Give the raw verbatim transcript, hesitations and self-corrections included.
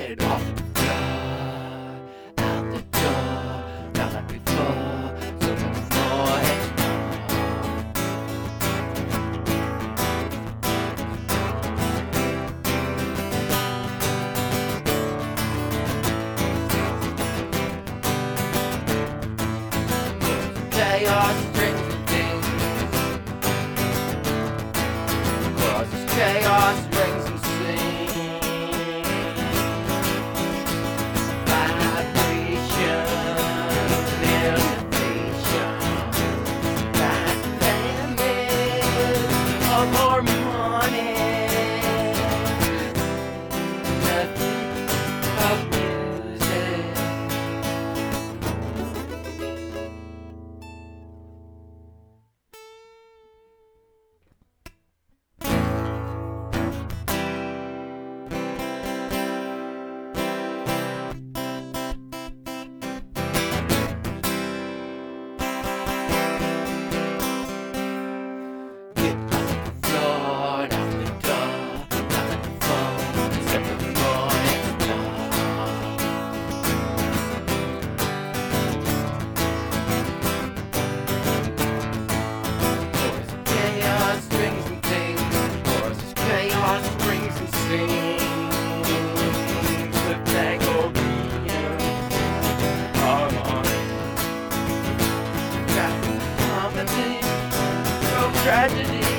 head off the floor, out the door, not like before, so much more and more. Chaos brings and things, causes chaos rings and sings. Vibration, elevation, that's the limit of more money. Nothing of music. Get off the floor, out the door, not like before, except for more next door. Causes chaos rings and things, causes chaos rings and sings. The Gregorian harmony, traffic harmony, no tragedy.